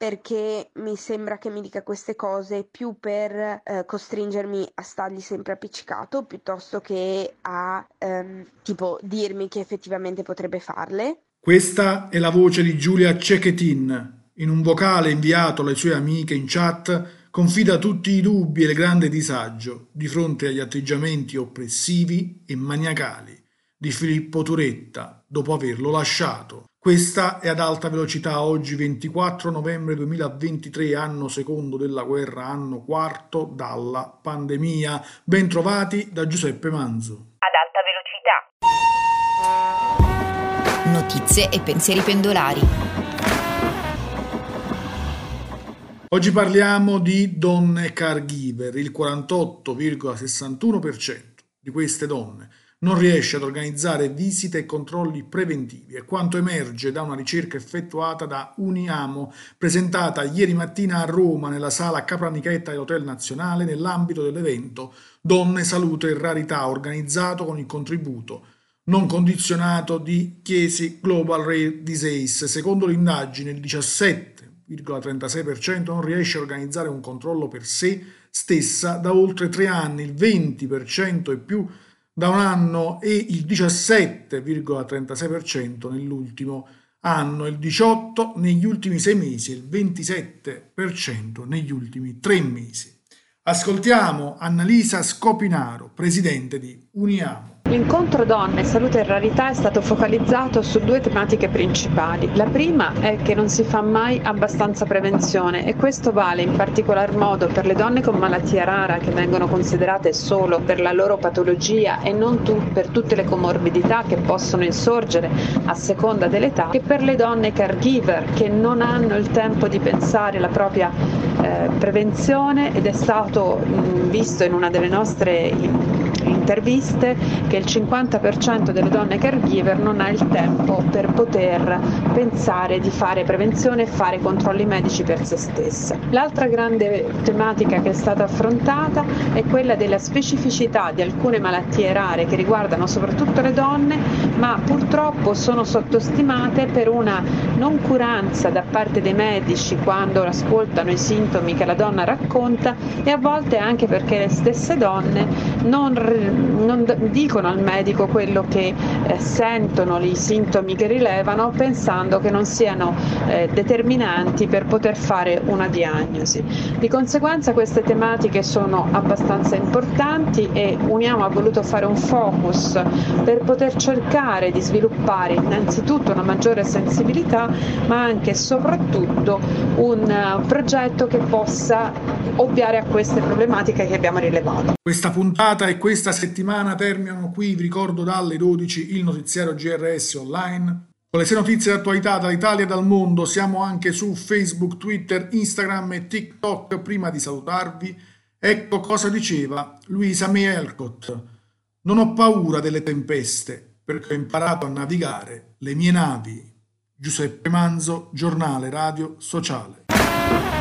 perché mi sembra che mi dica queste cose più per costringermi a stargli sempre appiccicato piuttosto che a tipo dirmi che effettivamente potrebbe farle. Questa è la voce di Giulia Cechetin. In un vocale inviato alle sue amiche in chat, confida tutti i dubbi e il grande disagio di fronte agli atteggiamenti oppressivi e maniacali di Filippo Turetta dopo averlo lasciato. Questa è ad alta velocità oggi 24 novembre 2023, anno secondo della guerra, anno quarto dalla pandemia. Ben trovati da Giuseppe Manzo. Ad alta velocità. Notizie e pensieri pendolari. Oggi parliamo di donne caregiver. Il 48,61% di queste donne non riesce ad organizzare visite e controlli preventivi, è quanto emerge da una ricerca effettuata da Uniamo, presentata ieri mattina a Roma nella sala Capranichetta dell'Hotel Nazionale nell'ambito dell'evento Donne, Salute e Rarità, organizzato con il contributo non condizionato di Chiesi Global Rare Disease. Secondo l'indagine, il 17,36% non riesce a organizzare un controllo per sé stessa da oltre 3 anni, il 20% e più da un anno e il 17,36% nell'ultimo anno, il 18% negli ultimi 6 mesi e il 27% negli ultimi 3 mesi. Ascoltiamo Annalisa Scopinaro, presidente di Uniamo. L'incontro Donne, Salute e Rarità è stato focalizzato su 2 tematiche principali. La prima è che non si fa mai abbastanza prevenzione e questo vale in particolar modo per le donne con malattia rara che vengono considerate solo per la loro patologia e non per tutte le comorbidità che possono insorgere a seconda dell'età, che per le donne caregiver che non hanno il tempo di pensare alla propria prevenzione, ed è stato visto in una delle nostre interviste che il 50% delle donne caregiver non ha il tempo per poter pensare di fare prevenzione e fare controlli medici per se stessa. L'altra grande tematica che è stata affrontata è quella della specificità di alcune malattie rare che riguardano soprattutto le donne, ma purtroppo sono sottostimate per una non curanza da parte dei medici quando ascoltano i sintomi che la donna racconta, e a volte anche perché le stesse donne non dicono al medico quello che sentono, i sintomi che rilevano, pensando che non siano determinanti per poter fare una diagnosi. Di conseguenza queste tematiche sono abbastanza importanti e Uniamo ha voluto fare un focus per poter cercare di sviluppare innanzitutto una maggiore sensibilità, ma anche e soprattutto un progetto che possa ovviare a queste problematiche che abbiamo rilevato. Questa puntata e questa settimana terminano qui, vi ricordo, dalle 12 il notiziario GRS online. Con le 6 notizie d'attualità dall'Italia e dal mondo, siamo anche su Facebook, Twitter, Instagram e TikTok. Prima di salutarvi, ecco cosa diceva Louisa May Alcott: non ho paura delle tempeste perché ho imparato a navigare le mie navi. Giuseppe Manzo, Giornale Radio Sociale.